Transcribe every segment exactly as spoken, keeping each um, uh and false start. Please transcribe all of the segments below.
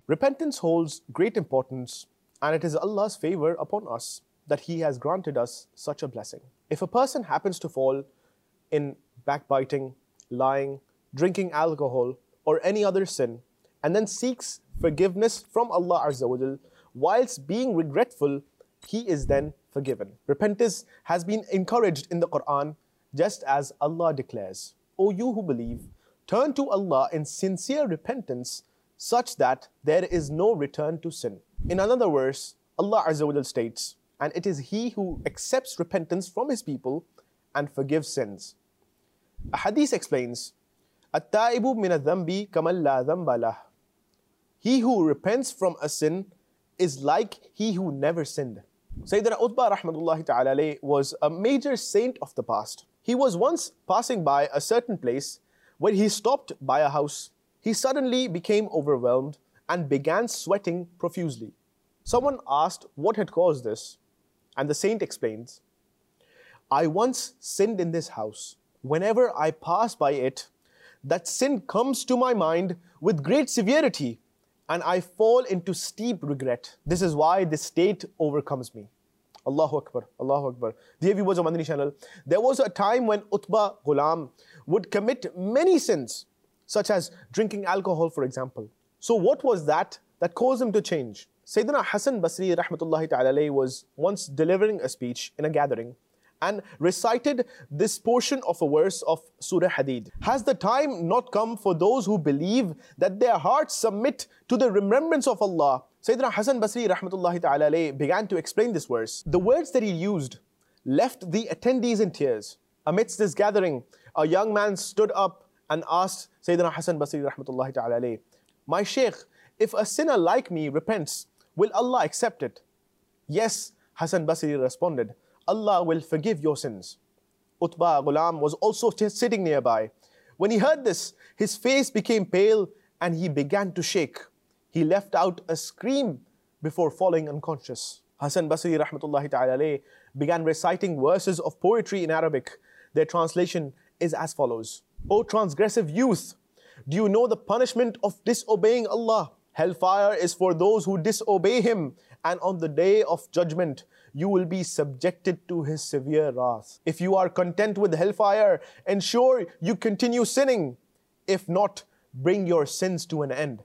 Repentance holds great importance, and it is Allah's favor upon us that He has granted us such a blessing. If a person happens to fall in backbiting, lying, drinking alcohol, or any other sin, and then seeks forgiveness from Allah Azza wa Jal, whilst being regretful, he is then forgiven. Repentance has been encouraged in the Quran, just as Allah declares, O you who believe, turn to Allah in sincere repentance, such that there is no return to sin. In another verse, Allah Azza wa Jal states, and it is He who accepts repentance from His people and forgives sins. A hadith explains, At-taibu min adh-dhanbi kaman la dhanba lah. He who repents from a sin is like he who never sinned. Sayyidina Utbah rahmatullahi ta'ala alayhi was a major saint of the past. He was once passing by a certain place where he stopped by a house. He suddenly became overwhelmed and began sweating profusely. Someone asked what had caused this, and the saint explains, I once sinned in this house. Whenever I pass by it, that sin comes to my mind with great severity, and I fall into steep regret. This is why this state overcomes me. Allahu Akbar, Allahu Akbar. Dear viewers of Madani channel, there was a time when Utbah Ghulam would commit many sins, such as drinking alcohol, for example. So what was that that caused him to change? Sayyidina Hasan Basri rahmatullahi ta'ala alayhi was once delivering a speech in a gathering and recited this portion of a verse of Surah Hadid. Has the time not come for those who believe that their hearts submit to the remembrance of Allah? Sayyidina Hasan Basri rahmatullahi ta'ala alayhi began to explain this verse. The words that he used left the attendees in tears. Amidst this gathering, a young man stood up and asked Sayyidina Hasan Basri rahmatullahi ta'ala alayhi, My Shaykh, if a sinner like me repents, will Allah accept it? Yes, Hasan Basri responded, Allah will forgive your sins. Utbah Ghulam was also sitting nearby. When he heard this, his face became pale and he began to shake. He left out a scream before falling unconscious. Hasan Basri rahmatullahi ta'ala alayhi began reciting verses of poetry in Arabic. Their translation is as follows. O transgressive youth, do you know the punishment of disobeying Allah? Hellfire is for those who disobey Him, and on the day of judgment, you will be subjected to His severe wrath. If you are content with hellfire, ensure you continue sinning. If not, bring your sins to an end.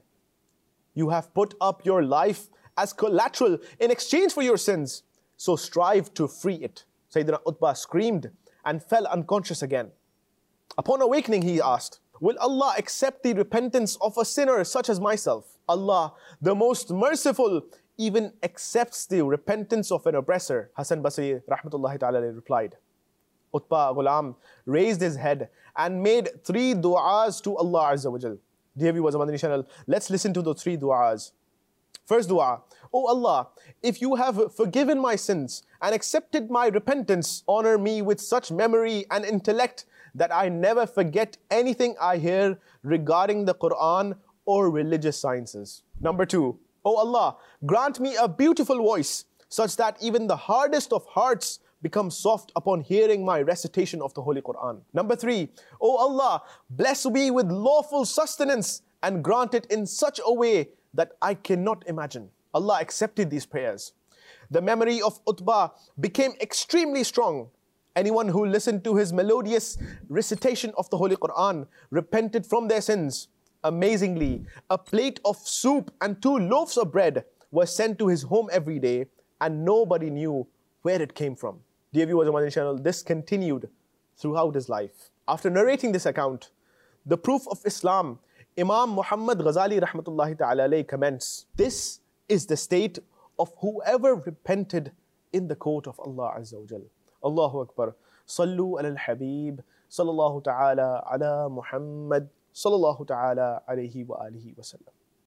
You have put up your life as collateral in exchange for your sins, so strive to free it. Sayyidina Utbah screamed and fell unconscious again. Upon awakening, he asked, Will Allah accept the repentance of a sinner such as myself? Allah, the most merciful, even accepts the repentance of an oppressor. Hasan Basri rahmatullahi ta'ala replied. Utbah Ghulam raised his head and made three du'as to Allah Azza wa Jal. Dear viewers of Madani channel, let's listen to the three du'as. First dua, O Allah, if you have forgiven my sins and accepted my repentance, honor me with such memory and intellect that I never forget anything I hear regarding the Quran or religious sciences. Number two, O Allah, grant me a beautiful voice such that even the hardest of hearts become soft upon hearing my recitation of the Holy Quran. Number three, O Allah, bless me with lawful sustenance and grant it in such a way that I cannot imagine. Allah accepted these prayers. The memory of Utbah became extremely strong. Anyone who listened to his melodious recitation of the Holy Quran repented from their sins. Amazingly, a plate of soup and two loaves of bread were sent to his home every day, and nobody knew where it came from. Dear viewers of my channel, this continued throughout his life. After narrating this account, the proof of Islam, Imam Muhammad Ghazali rahmatullahi ta'ala alayhi comments, this is the state of whoever repented in the court of Allah Azza wa Jal. Allahu Akbar. Sallu ala al-Habib. Sallallahu ta'ala ala Muhammad. Sallallahu ta'ala alayhi wa alihi wa sallam.